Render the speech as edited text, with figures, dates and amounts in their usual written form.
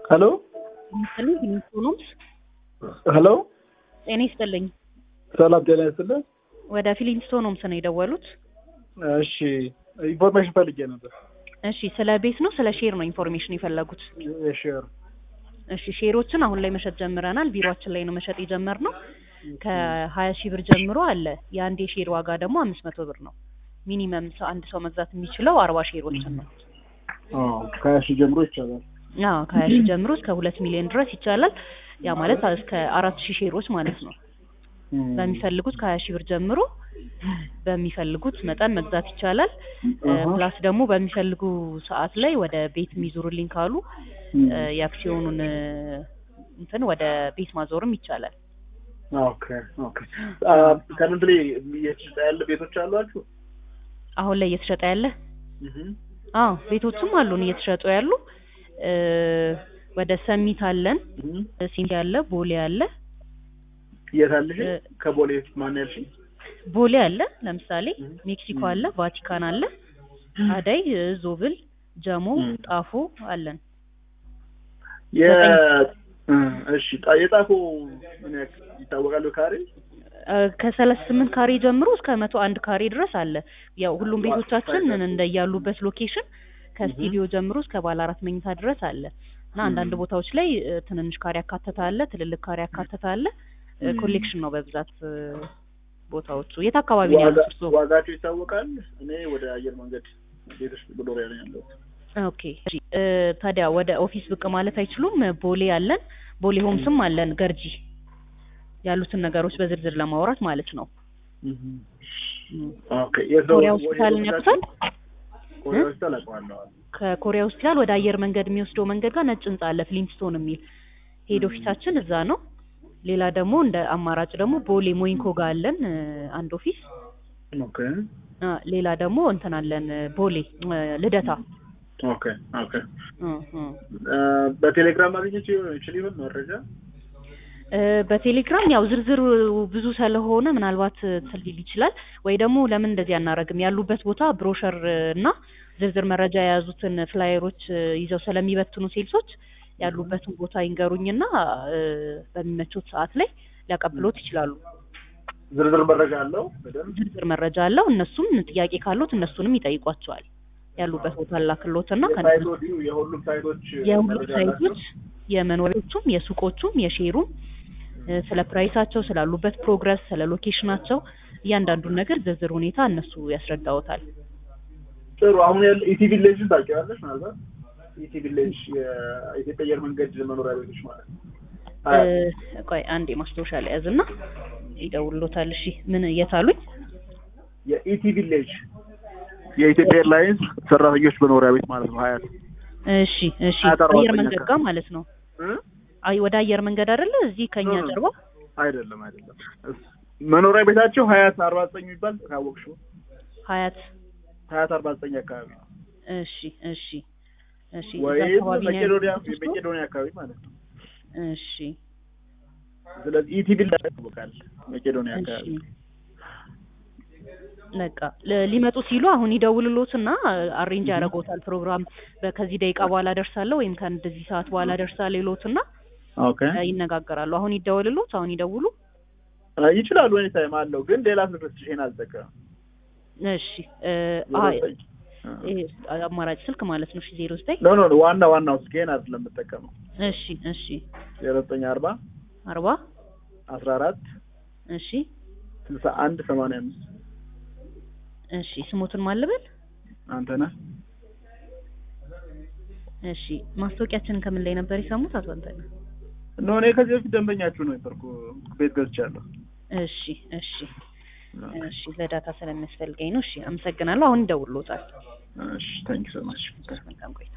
ሄሎ ፊሊንስቶንስ ሄሎ ጤና ይስጥልኝ። ሰላም ጤና ይስጥልኝ። ወደ ፊሊንስቶንስ ነው የደወሉት? እሺ ኢንፎርሜሽን ፈልጌ ነበር። እሺ ስለ ቤት ነው ስለ ሼር ነው ኢንፎርሜሽን የፈለጉት? ሼር። እሺ ሼሮችን አሁን ላይ መሸጥ ጀምረናል። ቢሮአችን ላይ ነው መሸጥ የጀመርነው። ከ20 ሺህ ብር ጀምሮ አለ። የአንድ ሼር ዋጋ ደግሞ 500 ብር ነው። ሚኒመም አንድ ሰው መግዛት የሚችለው 40 ሼሮችን ነው። ከ20 ሺህ ጀምሮ ይቻላል? አዎ ከ20 ሺህ ጀምሮ እስከ 2 ሚሊዮን ድረስ ይቻላል። ያ ማለት እስከ 4000 ሼሮች ማለት ነው። በሚፈልጉት ከ20 ሺህ ብር ጀምሮ በሚፈልጉት መጠን መግዛት ይቻላል። ፕላስ ደግሞ በሚፈልጉ ሰዓት ላይ ወደ ቤት የሚዞሩልኝ ካሉ የአክሲዮኑን እንትን ወደ ቤት ማዞርም ይቻላል። ኦኬ ኦኬ። ከንድሪ እየተሸጠ ያለ ቤቶች አሏችሁ? አሁን ላይ እየተሸጠ ያለ? አዎ ቤቶችም አሉን እየተሸጡ ያሉ። ወደ ሰሚት አለን፣ ሲንዲ አለ፣ ቦሌ አለ። የት አለሽ? ከቦሌ ማን ያልሽ? ቦሌ አለ፣ ለምሳሌ ሜክሲኮ አለ፣ ቫቲካን አለ፣ አዳይ፣ ዞብል፣ ጀሞ፣ ጣፎ አለን። እሺ የጣፎ ምን ይታወቃል ካሬ? ከ38 ካሬ ጀምሮ እስከ 101 ካሬ ድረስ አለ። ያው ሁሉም ቤቶቻችን እንደያሉበት ሎኬሽን ከስቱዲዮ ጀምሮ እስከ ባለ 4 መኝታ ድረስ አለ እና አንዳንድ ቦታዎች ላይ ትንንሽ ካሬ ያካተተ አለ፣ ትልልቅ ካሬ ያካተተ አለ። ኮሌክሽን ነው በብዛት ቦታዎቹ። የት አካባቢ ነው ያሉት እርሶ? ዋጋቸው ይታወቃል? እኔ ወደ አየር መንገድ ቤቶች ብሎር ያለው። ኦኬ እሺ። ታዲያ ወደ ኦፊስ ብቅ ማለት አይችሉም? ቦሌ አለን፣ ቦሌ ሆምስም አለን፣ ገርጂ ያሉትን ነገሮች በዝርዝር ለማውራት ማለት ነው። ኦኬ ኮሪያ ሆስፒታል ያውቁታል? ኮሪያ ሆስፒታል አውቀዋለሁ። ከኮሪያ ሆስፒታል ወደ አየር መንገድ የሚወስደው መንገድ ጋር ነጭ ህንጻ አለ፣ ፍሊንስቶን የሚል ሄድ ኦፊሳችን እዛ ነው። ሌላ ደግሞ እንደ አማራጭ ደግሞ ቦሌ ሞይንኮ ጋር አለን አንድ ኦፊስ። ኦኬ ሌላ ደግሞ እንትን አለን ቦሌ ልደታ። ኦኬ ኦኬ። በቴሌግራም ማግኘት ይችላል መረጃ? በቴሌግራም ያው ዝርዝር ብዙ ስለሆነ ምናልባት ትልል ይችላል ወይ ደግሞ ለምን እንደዚህ አናረግም? ያሉበት ቦታ ብሮሸር እና ዝርዝር መረጃ የያዙትን ፍላየሮች ይዘው ስለሚበትኑ ሴልሶች ያሉበትን ቦታ ይንገሩኝና በሚመቹት ሰዓት ላይ ሊያቀብሉት ይችላሉ። ዝርዝር መረጃ አለው? በደንብ ዝርዝር መረጃ አለው። እነሱም ጥያቄ ካሉት እነሱንም ይጠይቋቸዋል። ያሉበት ቦታ ላክሎትና ከነሱ የሁሉም ሳይቶች የመኖሪያዎቹም የሱቆቹም የሼሩም ስለ ፕራይሳቸው ስላሉበት ፕሮግረስ ስለ ሎኬሽናቸው እያንዳንዱን ነገር ዝርዝር ሁኔታ እነሱ ያስረዳውታል። ጥሩ። አሁን ያለ ኢቲ ቪሌጅ ታውቂዋለሽ? ማለት ኢቲ ቪሌጅ የኢትዮጵያ አየር መንገድ መኖሪያ ቤቶች ማለት ነው። ቆይ አንዴ ማስታወሻ ላይ ያዝና ይደውልሎታል። እሺ ምን የታሉኝ? የኢቲ ቪሌጅ የኢትዮጵያ ኤርላይንስ ሰራተኞች መኖሪያ ቤት ማለት ነው። ሀያት። እሺ እሺ። አየር መንገድ ጋር ማለት ነው። አይ ወደ አየር መንገድ አይደለ? እዚህ ከኛ ጀርባ አይደለም። መኖሪያ ቤታቸው ሀያት 49 የሚባል ካወቅሽው? ሀያት 49 አካባቢ ነው። እሺ እሺ እሺ። ወይ መቄዶኒያ አካባቢ ማለት ነው። እሺ። ስለዚህ ኢቲ ቪላ ይታወቃል መቄዶኒያ አካባቢ። ነቃ ሊመጡ ሲሉ አሁን ይደውልሎትና አሬንጅ ያደርጉታል ፕሮግራም። ከዚህ ደቂቃ በኋላ ደርሳለሁ ወይም ከዚህ ሰዓት በኋላ ደርሳለሁ ይሎትና ኦኬ ይነጋገራሉ። አሁን ይደውልሎት፣ አሁን ይደውሉ ይችላሉ። ወይ ታይም አለው ግን ሌላ ስልክ ይሄን አልጠቀም። እሺ አማራጭ ስልክ ማለት ነው። 09 ኖ ዋናው ስልኬን አይደለም የምጠቀመው። እሺ እሺ 0940 14 እሺ 61 85 እሺ። ስሞትን ማለበል አንተ ነህ? እሺ። ማስታወቂያችንን ከምን ላይ ነበር የሰሙት አቶ አንተነህ? እኔ ከዚህ በፊት ደንበኛችሁ ነው የነበርኩ፣ ቤት ገዝቻለሁ። እሺ እሺ እሺ። ለዳታ ስለሚያስፈልገኝ ነው። እሺ አመሰግናለሁ። አሁን ይደውልዎታል። እሺ ታንኪ ሶ ማች። መልካም ቆይታ።